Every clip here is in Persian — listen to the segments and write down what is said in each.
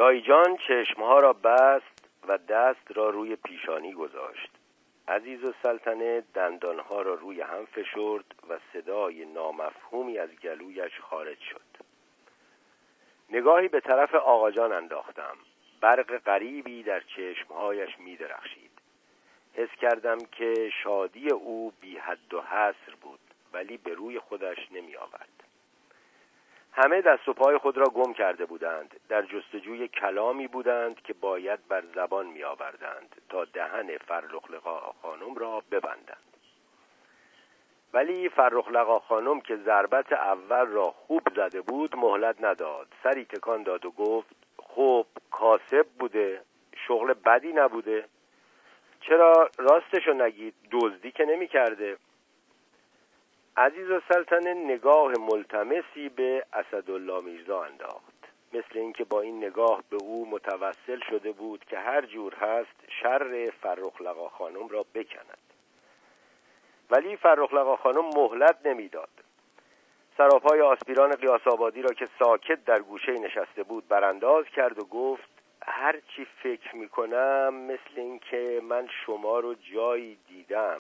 دایی جان چشمها را بست و دست را روی پیشانی گذاشت. عزیزالسلطنه دندانها را روی هم فشرد و صدای نامفهومی از گلویش خارج شد. نگاهی به طرف آقا جان انداختم. برق غریبی در چشمهایش می درخشید. حس کردم که شادی او بی حد و حصر بود، ولی به روی خودش نمی آورد. همه دست و پای خود را گم کرده بودند. در جستجوی کلامی بودند که باید بر زبان می آوردند تا دهن فرخ خانم را ببندند. ولی فرخ خانم که ضربت اول را خوب زده بود مهلت نداد. سری تکان داد و گفت خب کاسب بوده، شغل بدی نبوده، چرا راستشو نگید؟ دزدی که نمی کرده. عزیزالسلطنه نگاه ملتمسی به اسدالله میرزا انداخت، مثل اینکه با این نگاه به او متوسل شده بود که هر جور هست شر فرخ خانم را بکند. ولی فرخ خانم مهلت نمیداد. سراپای آسپیران قیاس آبادی را که ساکت در گوشه نشسته بود برانداز کرد و گفت هر چی فکر میکنم مثل اینکه من شما رو جایی دیدم.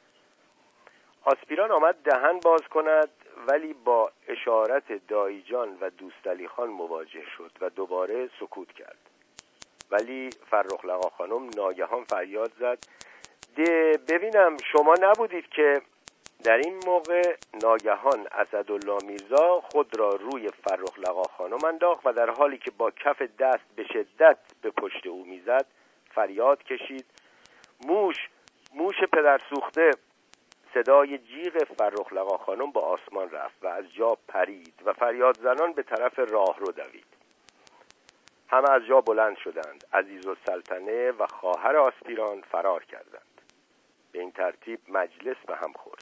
آسپیران آمد دهن باز کند، ولی با اشارت دایی جان و دوستعلی خان مواجه شد و دوباره سکوت کرد. ولی فرخ خانم ناگهان فریاد زد ببینم شما نبودید که؟ در این موقع ناگهان اسدالله میرزا خود را روی فرخ خانم انداخت و در حالی که با کف دست به شدت به پشت او میزد فریاد کشید موش پدر سوخته. صدای جیغ فرخ خانم با آسمان رفت و از جا پرید و فریاد زنان به طرف راه رو دوید. همه از جا بلند شدند. عزیزالسلطنه و خواهر آسپیران فرار کردند. به این ترتیب مجلس به هم خورد.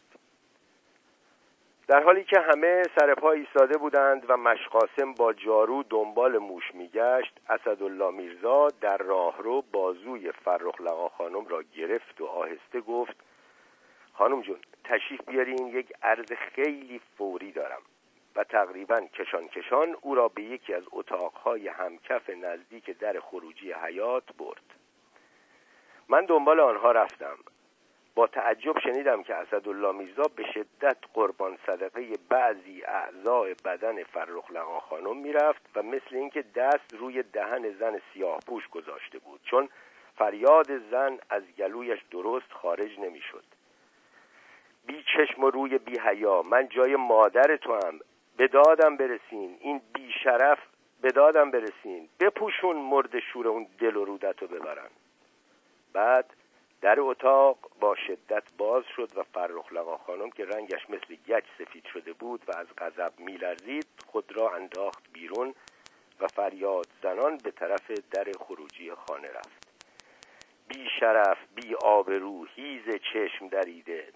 در حالی که همه سر پا ایستاده بودند و مشقاسم با جارو دنبال موش میگشت، اسدالله میرزا در راهرو بازوی فرخ خانم را گرفت و آهسته گفت خانم جون تشریف بیارین، یک عرض خیلی فوری دارم. و تقریبا کشان او را به یکی از اتاقهای همکف نزدیک در خروجی حیاط برد. من دنبال آنها رفتم. با تعجب شنیدم که اسدالله میرزا به شدت قربان صدقه بعضی اعضای بدن فرخ خانم میرفت و مثل اینکه دست روی دهن زن سیاه پوش گذاشته بود، چون فریاد زن از گلویش درست خارج نمیشد. بی چشم و روی بی حیا، من جای مادر تو هم، به دادم برسین، این بی شرف، به دادم برسین، بپوشون مرد شور اون دل و رودتو ببرن. بعد در اتاق با شدت باز شد و فرخ خانم که رنگش مثل گچ سفید شده بود و از غضب میلرزید خود را انداخت بیرون و فریاد زنان به طرف در خروجی خانه رفت. بی شرف، بی آبرو، هیز چشم دریده.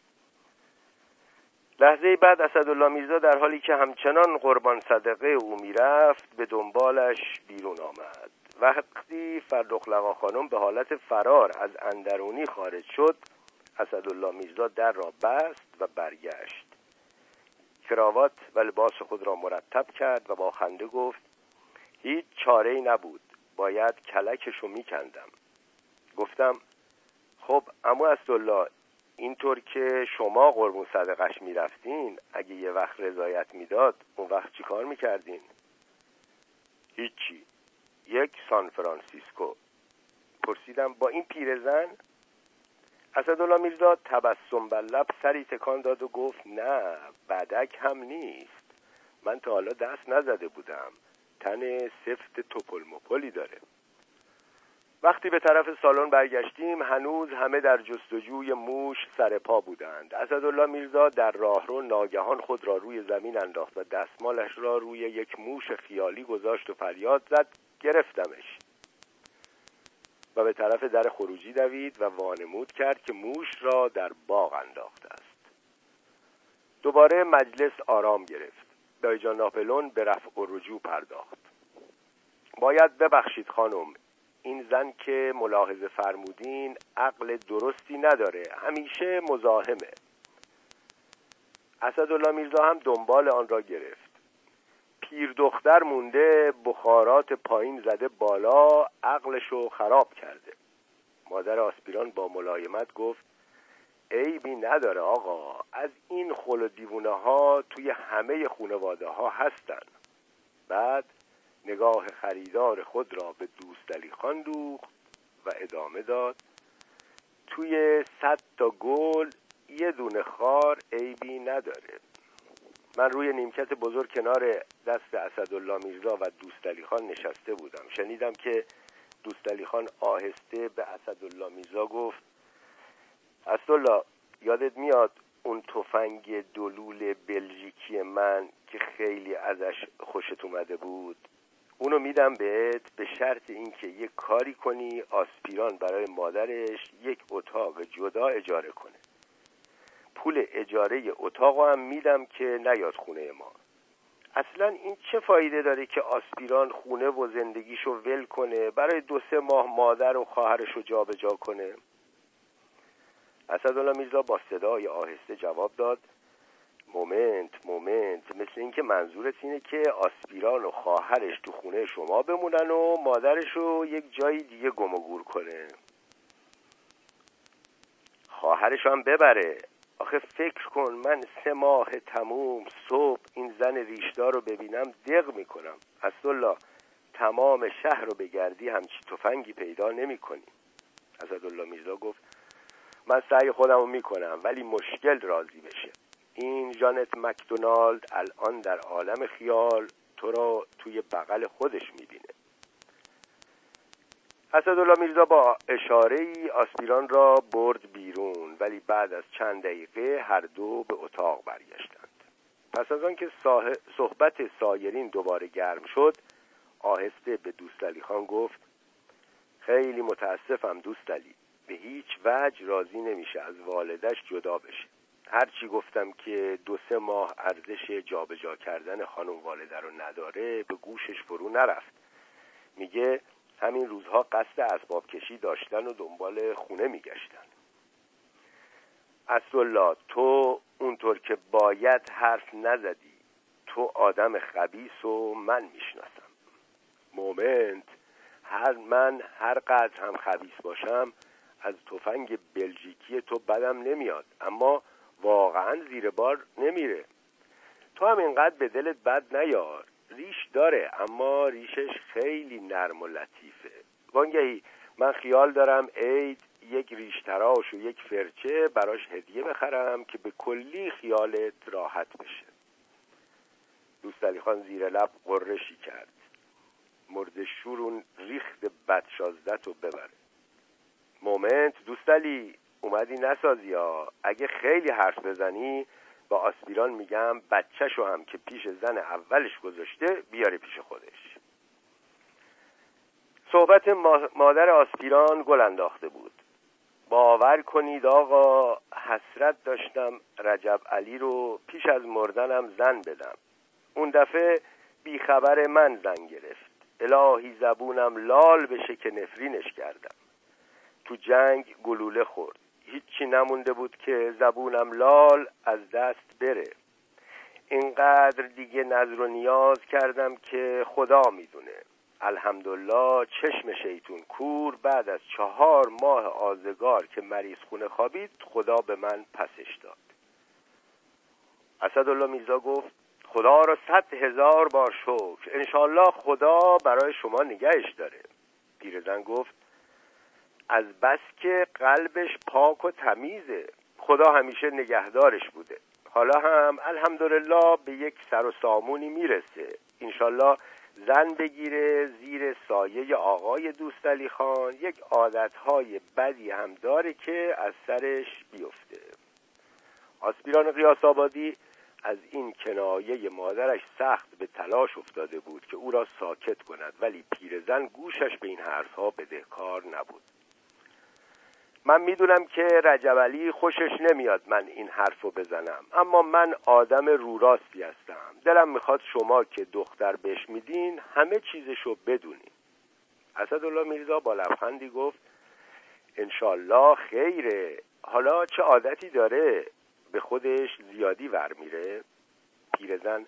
لحظه بعد اسدالله میرزا در حالی که همچنان قربان صدقه او میرفت به دنبالش بیرون آمد. وقتی فرخ خانم به حالت فرار از اندرونی خارج شد، اسدالله میرزا در را بست و برگشت. کراوات و لباس خود را مرتب کرد و با خنده گفت هیچ چاره‌ای نبود، باید کلکشو میکندم. گفتم خب عمو اسدالله، اینطور که شما قربون صدقش میرفتین، اگه یه وقت رضایت میداد اون وقت چی کار میکردین؟ هیچی، یک سان فرانسیسکو. پرسیدم با این پیرزن؟ اسدالله میرزا تبسم بر لب سری تکان داد و گفت نه، بدک هم نیست، من تا حالا دست نزده بودم، تن سفت توپل مپلی داره. وقتی به طرف سالن برگشتیم هنوز همه در جستجوی موش سر پا بودند. اسدالله میرزا در راهرو ناگهان خود را روی زمین انداخت و دستمالش را روی یک موش خیالی گذاشت و فریاد زد گرفتمش. و به طرف در خروجی دوید و وانمود کرد که موش را در باغ انداخته است. دوباره مجلس آرام گرفت. دایی جان ناپلون به رفع الرجوع پرداخت. باید ببخشید خانم، این زن که ملاحظه فرمودین عقل درستی نداره، همیشه مزاحمه. اسدالله میرزا هم دنبال آن را گرفت. پیر دختر مونده، بخارات پایین زده بالا، عقلشو خراب کرده. مادر آسپیران با ملایمت گفت عیبی نداره آقا، از این خل و دیوونه ها توی همه خانواده ها هستن. بعد نگاه خریدار خود را به دوستعلی خان دوخت و ادامه داد توی 100 تا گل یه دونه خار عیبی نداره. من روی نیمکت بزرگ کنار دست اسدالله میرزا و دوستعلی خان نشسته بودم. شنیدم که دوستعلی خان آهسته به اسدالله میرزا گفت اسدالله، یادت میاد اون تفنگ دلول بلژیکی من که خیلی ازش خوشت اومده بود؟ اونو میدم بهت به شرط اینکه یک کاری کنی آسپیران برای مادرش یک اتاق جدا اجاره کنه. پول اجاره اتاقو هم میدم که نیاد خونه ما. اصلا این چه فایده داره که آسپیران خونه و زندگیشو ول کنه برای 2-3 ماه مادر و خواهرشو جابجا کنه؟ اسدالله میرزا با صدای آهسته جواب داد مومنت مثل این که منظورت اینه که آسپیران و خواهرش تو خونه شما بمونن و مادرشو یک جای دیگه گم و گور کنه. خواهرش هم ببره. آخه فکر کن من 3 ماه تموم صبح این زن ریشدار رو ببینم دق میکنم. اسدالله تمام شهر رو بگردی همچی تفنگی پیدا نمی کنی. اسدالله میرزا گفت من سعی خودم رو میکنم ولی مشکل راضی بشه. این جانت مکدونالد الان در عالم خیال تو را توی بغل خودش میبینه. اسدالله میرزا با اشاره‌ای آسپیران را برد بیرون، ولی بعد از چند دقیقه هر دو به اتاق برگشتند. پس از آن که صحبت سایرین دوباره گرم شد، آهسته به دوستعلی خان گفت خیلی متاسفم دوستعلی، به هیچ وجه راضی نمیشه از والدش جدا بشه. هرچی گفتم که 2-3 ماه ارزش جابجا کردن خانم والده رو نداره به گوشش فرو نرفت. میگه همین روزها قصد اسباب کشی داشتن و دنبال خونه میگشتن. اسدالله تو اونطور که باید حرف نزدی. تو آدم خبیث و من میشناسم. مومنت من هر قدر هم خبیث باشم از تفنگ بلژیکی تو بدم نمیاد، اما واقعا زیر بار نمیره. تو هم اینقدر به دلت بد نیار. ریش داره اما ریشش خیلی نرم و لطیفه. وانگهی من خیال دارم عید یک ریش تراش و یک فرچه براش هدیه بخرم که به کلی خیالت راحت بشه. دوستعلی خان زیر لب غرشی کرد. مرد شورون ریخت بدشازدتو ببره. مومنت دوستعلی اومدی نسازی ها. اگه خیلی حرف بزنی با آسپیران میگم بچه‌شو هم که پیش زن اولش گذاشته بیاره پیش خودش. صحبت مادر آسپیران گل انداخته بود. باور کنید آقا حسرت داشتم رجب علی رو پیش از مردنم زن بدم. اون دفعه بیخبر من زن گرفت. الهی زبونم لال بشه که نفرینش کردم. تو جنگ گلوله خورد. هیچی نمونده بود که زبونم لال از دست بره. اینقدر دیگه نذر و نیاز کردم که خدا میدونه. الحمدلله چشم شیطون کور بعد از 4 ماه آزگار که مریض خونه خوابید خدا به من پسش داد. اسدالله میرزا گفت خدا را 100,000 بار شکر. انشالله خدا برای شما نگهش داره. پیرزن گفت از بس که قلبش پاک و تمیزه. خدا همیشه نگهدارش بوده. حالا هم الحمدلله به یک سر و سامونی میرسه. انشالله زن بگیره زیر سایه آقای دوستعلی خان. یک عادتهای بدی هم داره که از سرش بیفته. آسپیران قیاس آبادی از این کنایه مادرش سخت به تلاش افتاده بود که او را ساکت کند، ولی پیرزن گوشش به این حرفها بدهکار نبود. من میدونم که رجب علی خوشش نمیاد من این حرفو بزنم، اما من آدم رو راستی هستم. دلم میخواد شما که دختر بهش میدین همه چیزشو بدونین. اسدالله میرزا با لبخندی گفت انشالله خیره. حالا چه عادتی داره؟ به خودش زیادی ور میره؟ پیرزن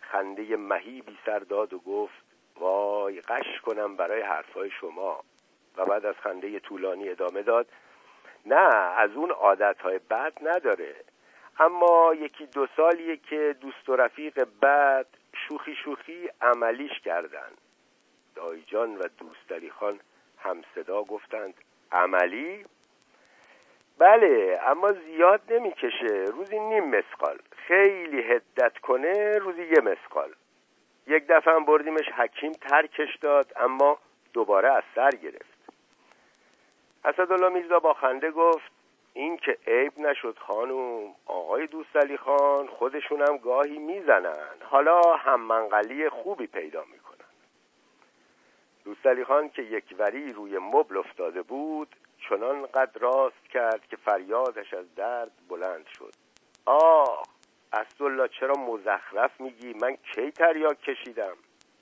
خنده مهیبی سر داد و گفت وای غش کنم برای حرفای شما. و بعد از خنده طولانی ادامه داد نه از اون عادتهای بد نداره، اما 1-2 سالیه که دوست و رفیق بد شوخی عملیش کردن. دایی جان و دوستعلی خان همصدا گفتند عملی؟ بله، اما زیاد نمیکشه، روزی 1/2 مسقال، خیلی حدت کنه روزی 1 مسقال. یک دفعه هم بردیمش حکیم ترکش داد، اما دوباره از سر گرفت. اسدالله میرزا با خنده گفت این که عیب نشد خانوم، آقای دوستعلی خان خودشون هم گاهی میزنن، حالا هم منقلی خوبی پیدا میکنن. دوستعلی خان که یکوری روی مبل افتاده بود چنان قد راست کرد که فریادش از درد بلند شد. آه اسدالله چرا مزخرف میگی؟ من کی تریاک کشیدم؟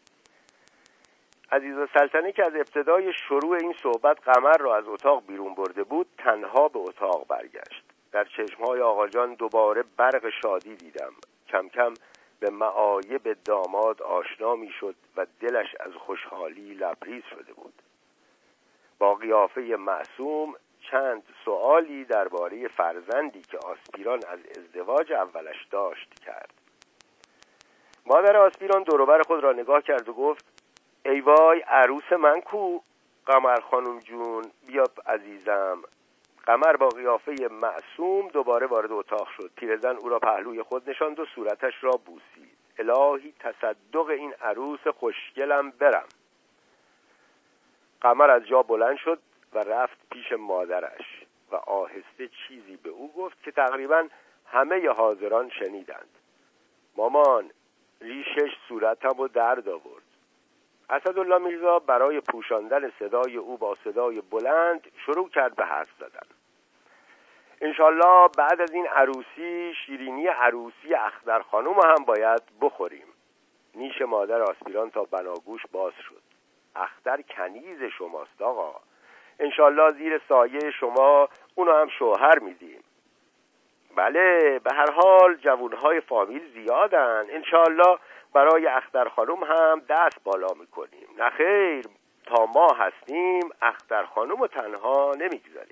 عزیزالسلطنه که از ابتدای شروع این صحبت قمر را از اتاق بیرون برده بود تنها به اتاق برگشت. در چشمهای آقا جان دوباره برق شادی دیدم. کم کم به معایب داماد آشنا می شد و دلش از خوشحالی لبریز شده بود. با قیافه معصوم چند سؤالی درباره فرزندی که آسپیران از ازدواج اولش داشت کرد. مادر آسپیران دوروبر خود را نگاه کرد و گفت ای وای عروس من کو؟ قمر خانم جون بیا عزیزم. قمر با قیافه معصوم دوباره وارد اتاق شد. پیرزن او را پهلوی خود نشاند و صورتش را بوسید. الهی تصدق این عروس خوشگلم برم. قمر از جا بلند شد و رفت پیش مادرش و آهسته چیزی به او گفت که تقریبا همه حاضران شنیدند. مامان ریشش صورتم رو درد آورد. اسدالله میرزا برای پوشاندن صدای او با صدای بلند شروع کرد به حرف زدن. انشالله بعد از این عروسی شیرینی عروسی اختر خانوم هم باید بخوریم. نیش مادر آسپیران تا بناگوش باز شد. اختر کنیز شماست آقا، انشالله زیر سایه شما اونو هم شوهر میدیم. بله به هر حال جوانهای فامیل زیادن، انشالله برای اختر خانوم هم دست بالا میکنیم. نخیر تا ما هستیم اختر خانوم رو تنها نمیگذاریم.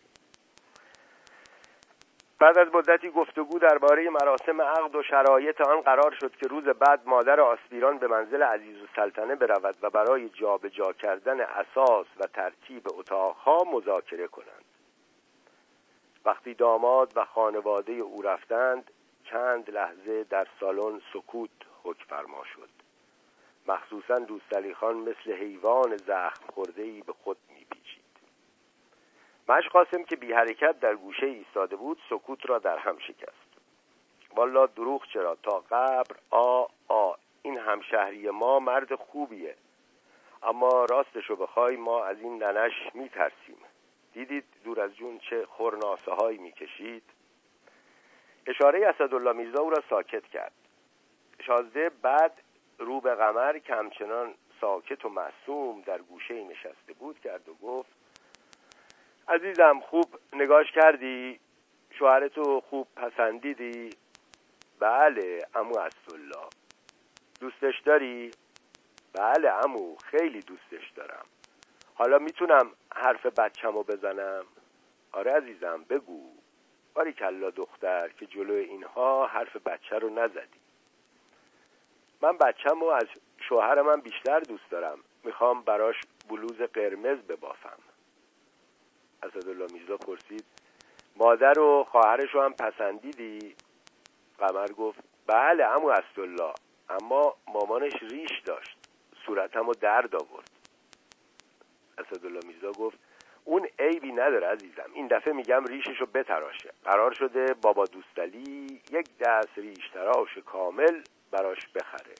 بعد از مدتی گفتگو درباره مراسم عقد و شرایط آن قرار شد که روز بعد مادر آسپیران به منزل عزیزالسلطنه برود و برای جابجا کردن اساس و ترتیب اتاقها مذاکره کنند. وقتی داماد و خانواده او رفتند چند لحظه در سالن سکوت حکم فرما شد. مخصوصا دوستعلی خان مثل حیوان زخم خورده‌ای به خود می‌پیچید. مشقاسم که بی حرکت در گوشه ایستاده بود سکوت را در هم شکست. والا دروغ چرا، تا قبر این همشهری ما مرد خوبیه، اما راستشو بخوای ما از این ننش میترسیم. دیدید دور از جون چه خورناسه هایی میکشید؟ اشاره اسدالله میرزا او را ساکت کرد. شازده بعد رو به قمر که همچنان ساکت و معصوم در گوشه نشسته بود کرد و گفت عزیزم خوب نگاش کردی؟ شوهرتو خوب پسندیدی؟ بله عمو اسدالله. دوستش داری؟ بله عمو خیلی دوستش دارم. حالا میتونم حرف بچه‌مو بزنم؟ آره عزیزم بگو. باریکلا دختر که جلوی اینها حرف بچه رو نزدی. من بچه‌مو از شوهر من بیشتر دوست دارم، میخوام براش بلوز قرمز ببافم. اسدالله میرزا پرسید مادر و خواهرش رو هم پسندیدی؟ قمر گفت بله عمو اسدالله، اما مامانش ریش داشت، صورتمو درد آورد. اسدالله میرزا گفت اون عیبی نداره عزیزم، این دفعه میگم ریششو بتراشه. قرار شده بابا دوستعلی 1 دست ریش تراش کامل براش بخره.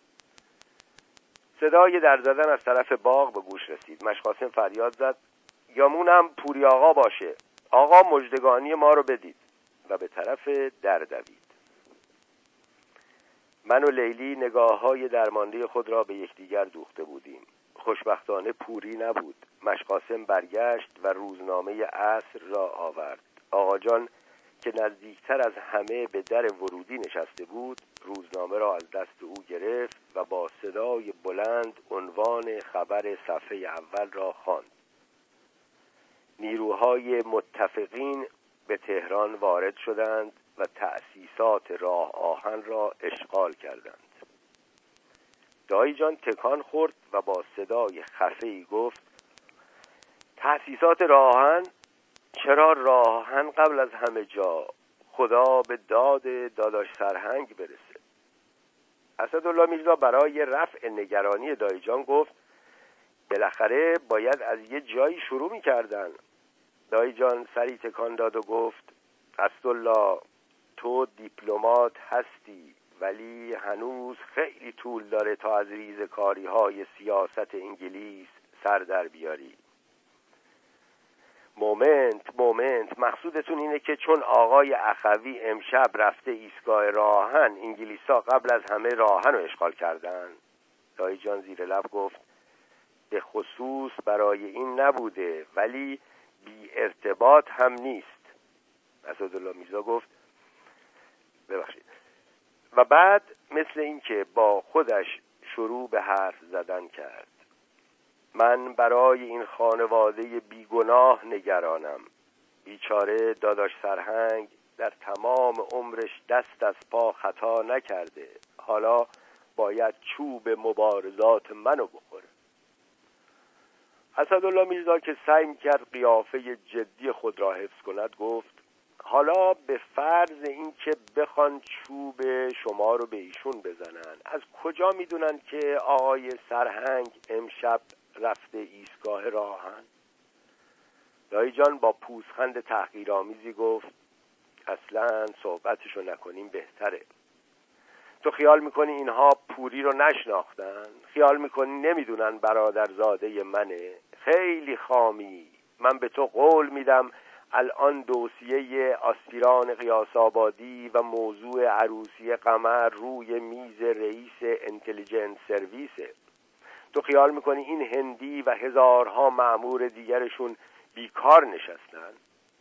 صدای در زدن از طرف باغ به گوش رسید. مشقاسم فریاد زد یامونم پوری آقا باشه، آقا مژدگانی ما رو بدید، و به طرف در دوید. من و لیلی نگاه‌های درمانده خود را به یکدیگر دوخته بودیم. خوشبختانه پوری نبود. مشقاسم برگشت و روزنامه عصر را آورد. آقا جان که نزدیکتر از همه به در ورودی نشسته بود روزنامه را از دست او گرفت و با صدای بلند عنوان خبر صفحه اول را خواند. نیروهای متفقین به تهران وارد شدند و تأسیسات راه آهن را اشغال کردند. دایی جان تکان خورد و با صدای خفه‌ای گفت: تأسیسات راه آهن؟ چرا راه آهن قبل از همه جا؟ خدا به داد داداش سرهنگ برسه. اسدالله میرزا برای رفع نگرانی دایی جان گفت: بالاخره باید از یه جایی شروع می‌کردن. دایی جان سری تکان داد و گفت: اسدالله، تو دیپلمات هستی، ولی هنوز خیلی طول داره تا از ریزکاری‌های سیاست انگلیس سر در بیاری. مومنت مقصودتون اینه که چون آقای اخوی امشب رفته ایستگاه راهن، انگلیسا قبل از همه راهن رو اشغال کردن؟ دایی جان زیر لب گفت: به خصوص برای این نبوده، ولی بی ارتباط هم نیست. اسدالله میرزا گفت: ببخشید. و بعد مثل این که با خودش شروع به حرف زدن کرد: من برای این خانواده بیگناه نگرانم. بیچاره داداش سرهنگ در تمام عمرش دست از پا خطا نکرده، حالا باید چوب مبارزات منو بخوره. اسدالله میرزا که سعی می‌کرد قیافه جدی خود را حفظ کند گفت: حالا به فرض این که بخوان چوب شما رو به ایشون بزنن، از کجا میدونن که آقای سرهنگ امشب رفته ایستگاه راهن؟ دایی جان با پوزخند تحقیرآمیزی گفت: اصلاً صحبتشو نکنیم بهتره. تو خیال میکنی اینها پوری رو نشناختن؟ خیال میکنی نمیدونن برادرزاده منه؟ خیلی خامی. من به تو قول میدم الان دوسیه آسپیران قیاس آبادی و موضوع عروسی قمر روی میز رئیس انتلیجنس سرویسه. تو خیال میکنی این هندی و هزارها مأمور دیگرشون بیکار نشستن؟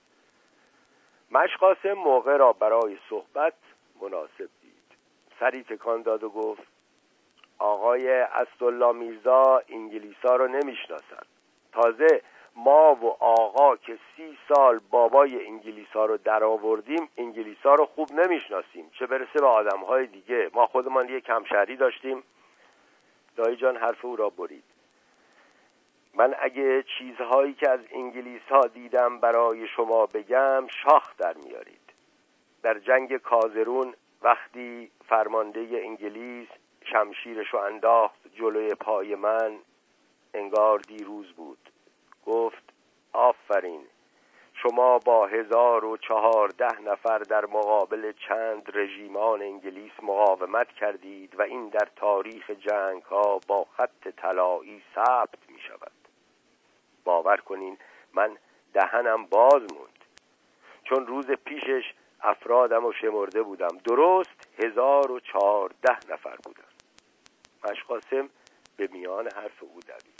مشقاسم موقع را برای صحبت مناسب دید. سری تکان داد و گفت: آقای اسدالله میرزا انگلیسا رو نمیشناسن. تازه ما و آقا که 30 سال بابای انگلیسا رو در آوردیم انگلیسا رو خوب نمیشناسیم، چه برسه به آدمهای دیگه. ما خودمان یک همشهری داشتیم. دایی جان حرف او را برید: من اگه چیزهایی که از انگلیس ها دیدم برای شما بگم شاخ در میارید. در جنگ کازرون وقتی فرمانده انگلیس شمشیرشو انداخت جلوی پای من، انگار دیروز بود. گفت: آفرین، شما با 1014 نفر در مقابل چند رژیمان انگلیس مقاومت کردید و این در تاریخ جنگ ها با خط طلایی ثبت می شود. باور کنین من دهنم باز موند، چون روز پیشش افرادم رو شمرده بودم. درست 1014 نفر بودن. مشقاسم به میان حرف او دوید: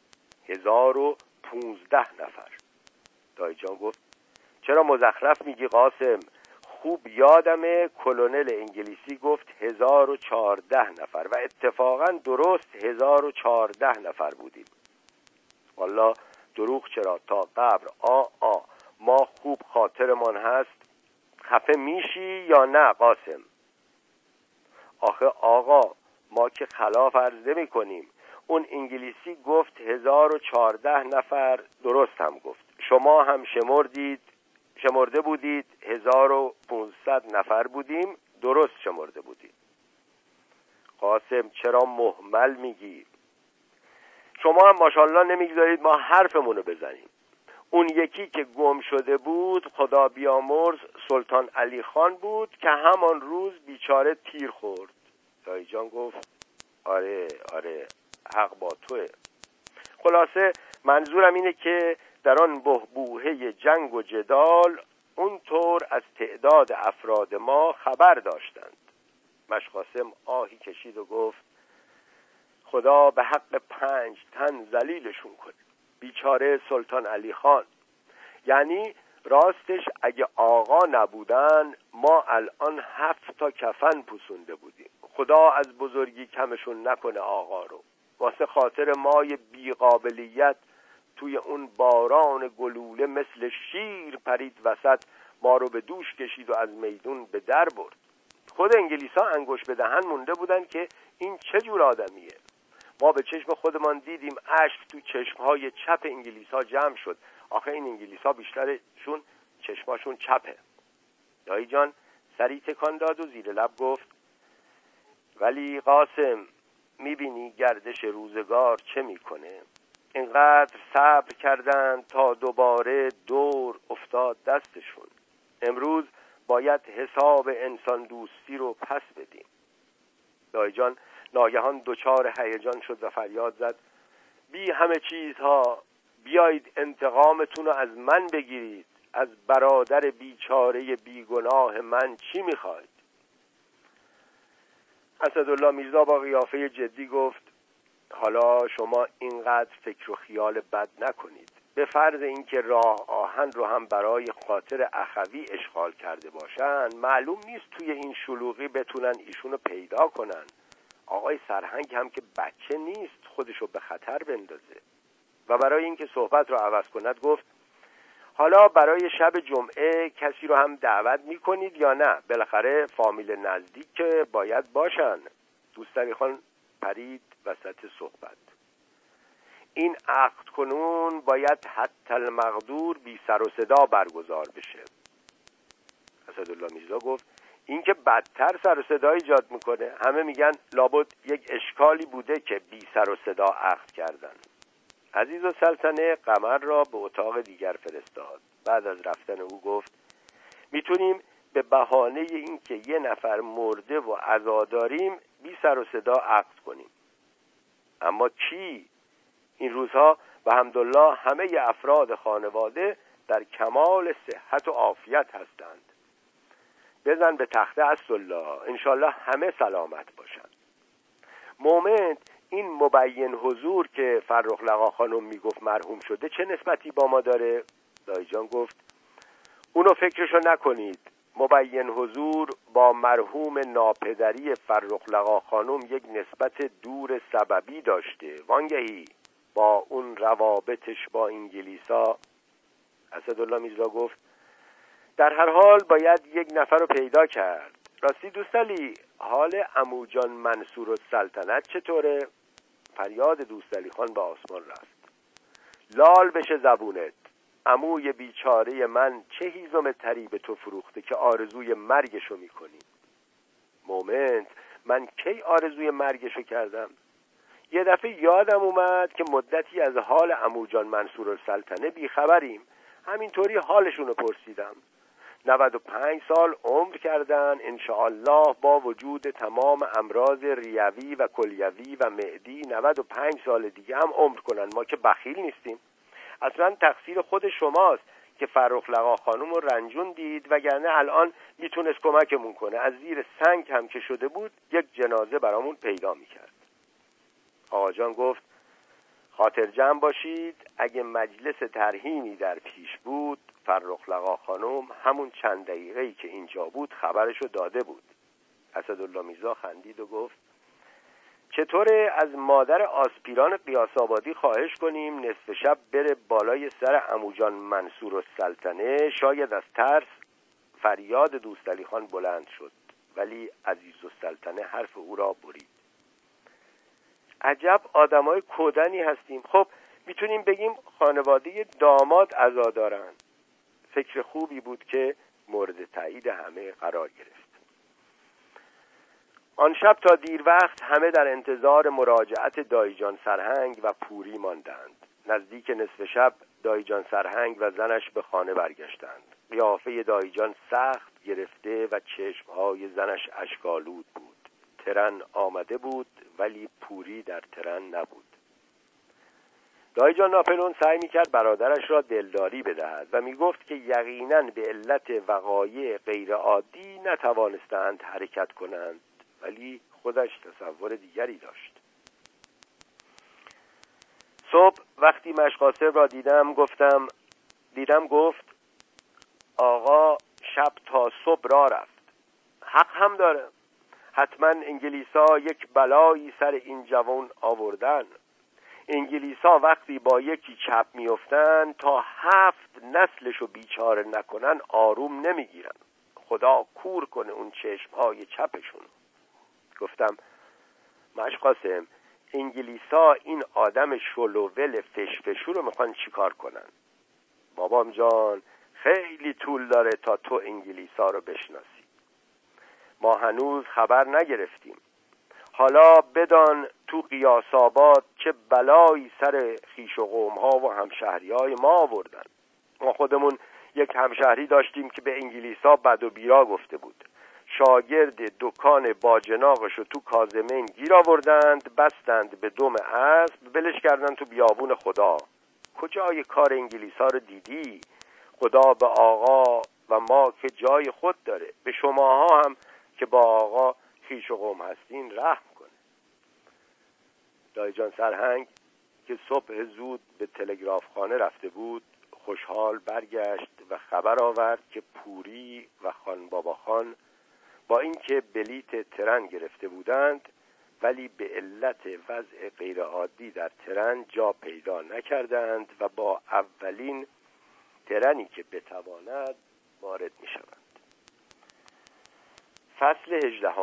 1015 نفر. دایی جان گفت: چرا مزخرف میگی قاسم؟ خوب یادمه کلونل انگلیسی گفت 1014 نفر و اتفاقا درست 1014 نفر بودیم. والله دروغ چرا؟ تا قبر ما خوب خاطرمان هست. خفه میشی یا نه قاسم؟ آخه آقا ما که خلاف عرض نمی کنیم. اون انگلیسی گفت 1014 نفر، درست هم گفت. شما هم شمرده بودید 1500 نفر بودیم، درست شمرده بودید. قاسم چرا مهمل میگی؟ شما هم ماشاءالله نمیگذارید ما حرفمونو بزنیم. اون یکی که گم شده بود خدا بیامرز سلطان علی خان بود که همان روز بیچاره تیر خورد. دایی جان گفت: آره حق با توه. خلاصه منظورم اینه که در آن بحبوحه جنگ و جدال اونطور از تعداد افراد ما خبر داشتند. مشقاسم آهی کشید و گفت: خدا به حق 5 تن ذلیلشون کنه. بیچاره سلطان علی خان. یعنی راستش اگه آقا نبودن ما الان 7 تا کفن پوسونده بودیم. خدا از بزرگی کمشون نکنه آقا رو. واسه خاطر مای بیقابلیت توی اون باران گلوله مثل شیر پرید وسط، ما رو به دوش کشید و از میدون به در برد. خود انگلیسا انگوش به دهن مونده بودن که این چه جور آدمیه. ما به چشم خودمان دیدیم اشک تو چشمهای چپ انگلیسا جمع شد. آخه این انگلیسا بیشترشون چشماشون چپه. دایی جان سری تکان داد و زیر لب گفت ولی قاسم میبینی گردش روزگار چه میکنه؟ اینقدر صبر کردن تا دوباره دور افتاد دستشون. امروز باید حساب انسان دوستی رو پس بدیم. دایی جان ناگهان دچار هیجان شد و فریاد زد بی همه چیزها بیایید انتقامتون رو از من بگیرید. از برادر بیچاره بیگناه من چی میخواید؟ اسدالله میرزا با قیافه جدی گفت حالا شما اینقدر فکر و خیال بد نکنید. به فرض اینکه راه آهن رو هم برای خاطر اخوی اشغال کرده باشن، معلوم نیست توی این شلوغی بتونن ایشونو پیدا کنن. آقای سرهنگ هم که بچه نیست خودشو به خطر بندازه. و برای اینکه صحبت رو عوض کند گفت حالا برای شب جمعه کسی رو هم دعوت میکنید یا نه؟ بالاخره فامیل نزدیک که باید باشن. دوستعلی خان پرید وسط صحبت. این عقد کنون باید حتی المقدور بی سر و صدا برگزار بشه. اسدالله میرزا گفت این که بدتر سر و صدا ایجاد میکنه. همه میگن لابد یک اشکالی بوده که بی سر و صدا عقد کردن. عزیزالسلطنه قمر را به اتاق دیگر فرستاد. بعد از رفتن او گفت میتونیم به بهانه اینکه یه نفر مرده و عزا داریم بی سر و صدا عقد کنیم. اما کی؟ این روزها به حمدالله همه افراد خانواده در کمال صحت و عافیت هستند. بزن به تخته عسالله، انشالله همه سلامت باشند. مومن این مبین حضور که فرخ لقا خانم میگفت مرحوم شده چه نسبتی با ما داره؟ دایی جان گفت اونو فکرشو نکنید. مبین حضور با مرحوم ناپدری فرخ لقا خانم یک نسبت دور سببی داشته. وانگهی با اون روابطش با انگلیسا. اسدالله میرزا گفت در هر حال باید یک نفر رو پیدا کرد. راستی دوستعلی حال عمو جان منصور السلطنه چطوره؟ فریاد دوستعلی خان به آسمان رفت. لال بشه زبونت. عموی بیچاره من چه هیزم تری به تو فروخته که آرزوی مرگشو میکنی؟ مومنت من کی آرزوی مرگشو کردم؟ یه دفعه یادم اومد که مدتی از حال عمو جان منصور السلطنه بیخبریم. همینطوری حالشونو پرسیدم. 95 سال عمر کردن انشاءالله با وجود تمام امراض ریوی و کلیوی و معدی. 95 سال دیگه هم عمر کنن. ما که بخیل نیستیم. اصلا تقصیر خود شماست که فرخ لقا خانم رو رنجون دید، وگرنه الان میتونست کمکمون کنه. از زیر سنگ هم که شده بود یک جنازه برامون پیدا میکرد. آقا جان گفت خاطر جمع باشید. اگه مجلس ترحیمی در پیش بود فرخ لقا خانم همون چند دقیقه‌ای که اینجا بود خبرشو داده بود. اسدالله میرزا خندید و گفت چطوره از مادر آسپیران قیاس آبادی خواهش کنیم نصف شب بره بالای سر عمو جان منصور السلطنه؟ شاید از ترس. فریاد دوستعلی خان بلند شد ولی عزیزالسلطنه حرف او را برید. عجب آدمای کودنی هستیم. خب میتونیم بگیم خانواده داماد عزا دارن. فکر خوبی بود که مورد تایید همه قرار گرفت. آن شب تا دیر وقت همه در انتظار مراجعت دایی جان سرهنگ و پوری ماندند. نزدیک نصف شب دایی جان سرهنگ و زنش به خانه برگشتند. قیافه دایی جان سخت گرفته و چشمهای زنش اشک‌آلود بود. ترن آمده بود ولی پوری در ترن نبود. دایی جان ناپلئون سعی می‌کرد برادرش را دلداری بدهد و می‌گفت که یقیناً به علت وقایع غیر عادی نتوانستند حرکت کنند، ولی خودش تصور دیگری داشت. صبح وقتی مشقاسم را دیدم گفت آقا شب تا صبح راه رفت. حق هم داره. حتما انگلیسا یک بلایی سر این جوان آوردن. انگلیسا وقتی با یکی چپ میافتن تا 7 نسلشو بیچاره نکنن آروم نمیگیرن. خدا کور کنه اون چشمهای چپشون. گفتم ماش قاسم، انگلیسا این آدم شلوول فشفشو رو میخوان چیکار کنن؟ بابام جان خیلی طول داره تا تو انگلیسا رو بشناسی. ما هنوز خبر نگرفتیم. حالا بدان تو قیاس آباد چه بلایی سر خیش و قوم ها و همشهری های ما آوردن. ما خودمون یک همشهری داشتیم که به انگلیسا بد و بیرا گفته بود. شاگرد دکان باجناقش رو تو کاظمین گیر آوردند، بستند به دم اسب، بلش کردن تو بیابون خدا. کجای کار انگلیسا رو دیدی؟ خدا به آقا و ما که جای خود داره، به شماها هم که با آقا خیش و قوم هستین رحم کنه. دایی جان سرهنگ که صبح زود به تلگراف خانه رفته بود خوشحال برگشت و خبر آورد که پوری و خان بابا خان با اینکه بلیت ترن گرفته بودند ولی به علت وضع غیرعادی در ترن جا پیدا نکردند و با اولین ترنی که بتواند وارد می شوند. فصل 18.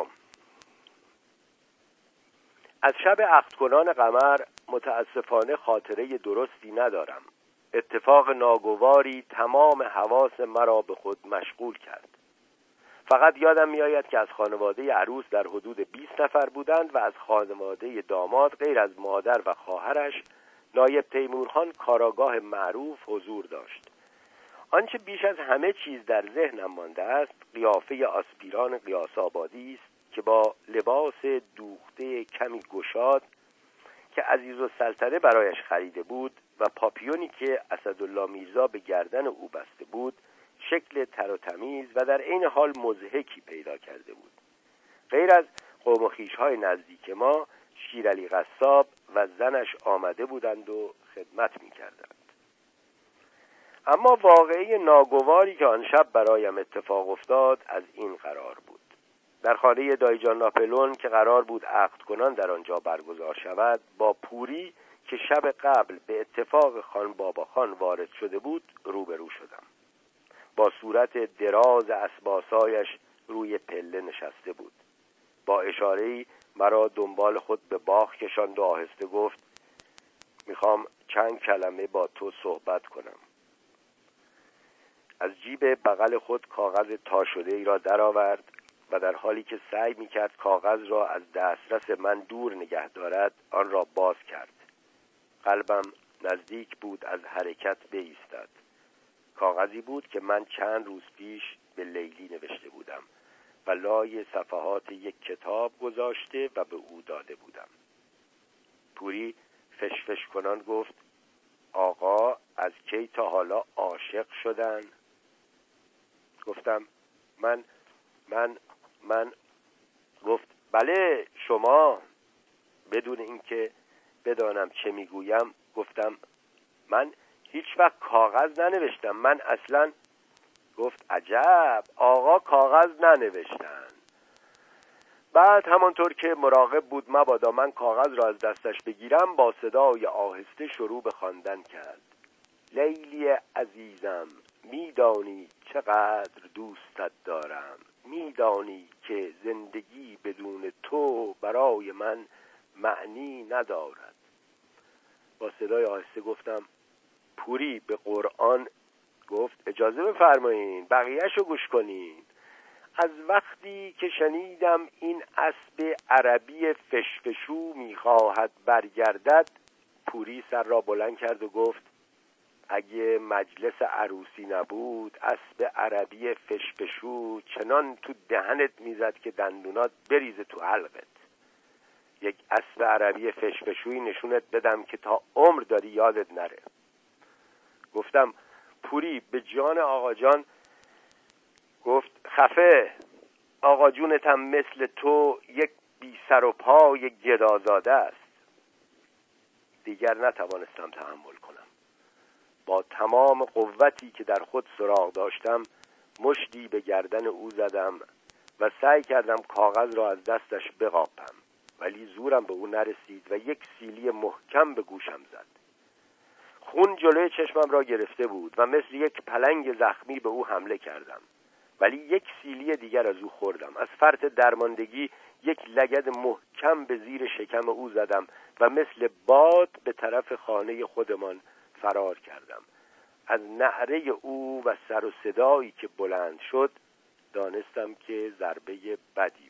از شب عقد کنان قمر متاسفانه خاطره درستی ندارم. اتفاق ناگواری تمام حواس مرا به خود مشغول کرد. فقط یادم میآید که از خانواده عروس در حدود 20 نفر بودند و از خانواده داماد غیر از مادر و خواهرش نایب تیمورخان کاراگاه معروف حضور داشت. آنچه بیش از همه چیز در ذهنم مانده است قیافه آسپیران قیاس آبادی است که با لباس دوخته کمی گشاد که عزیزالسلطنه برایش خریده بود و پاپیونی که اسدالله میرزا به گردن او بسته بود شکل تر و تمیز و در عین حال مضحکی پیدا کرده بود. غیر از قوم و خویش‌های نزدیک ما شیرعلی قصاب و زنش آمده بودند و خدمت می‌کردند. اما واقعه ناگواری که آن شب برایم اتفاق افتاد از این قرار بود. در خانه دایی جان ناپلون که قرار بود عقد کنان در آنجا برگزار شود با پوری که شب قبل به اتفاق خان بابا خان وارد شده بود روبرو شدم. با صورت دراز اسباسایش روی پله نشسته بود. با اشاره‌ای مرا دنبال خود به باغ کشاند و آهسته گفت میخوام چند کلمه با تو صحبت کنم. از جیب بغل خود کاغذ تا شده ای را درآورد و در حالی که سعی میکرد کاغذ را از دسترس من دور نگه دارد آن را باز کرد. قلبم نزدیک بود از حرکت بایستد. کاغذی بود که من چند روز پیش به لیلی نوشته بودم و لای صفحات یک کتاب گذاشته و به او داده بودم. پوری فشفش کنان گفت آقا از کی تا حالا عاشق شدن؟ گفتم من گفت بله شما. بدون اینکه بدانم چه میگویم گفتم من هیچ وقت کاغذ ننوشتم. من اصلا. گفت عجب، آقا کاغذ ننوشتن. بعد همانطور که مراقب بود مبادا من کاغذ را از دستش بگیرم با صدای آهسته شروع به خواندن کرد. لیلی عزیزم، میدانی چقدر دوستت دارم. میدانی که زندگی بدون تو برای من معنی ندارد. با صدای آهسته گفتم پوری به قرآن. گفت اجازه بفرمایین بقیه‌شو گوش کنین. از وقتی که شنیدم این اسب عربی فشفشو میخواهد برگردد. پوری سر را بلند کرد و گفت اگه مجلس عروسی نبود اسب عربی فشفشو چنان تو دهنت میزد که دندونات بریزه تو حلقت. یک اسب عربی فشفشویی نشونت بدم که تا عمر داری یادت نره. گفتم پوری به جان آقا جان. گفت خفه، آقا جونتم مثل تو یک بی سر و پای گدازاده است. دیگر نتوانستم تحمل کنم. با تمام قوتی که در خود سراغ داشتم مشتی به گردن او زدم و سعی کردم کاغذ را از دستش بقاپم، ولی زورم به او نرسید و یک سیلی محکم به گوشم زد. خون جلوی چشمم را گرفته بود و مثل یک پلنگ زخمی به او حمله کردم، ولی یک سیلی دیگر از او خوردم. از فرط درماندگی یک لگد محکم به زیر شکم او زدم و مثل باد به طرف خانه خودمان فرار کردم. از نعره او و سر و صدایی که بلند شد دانستم که ضربه بدی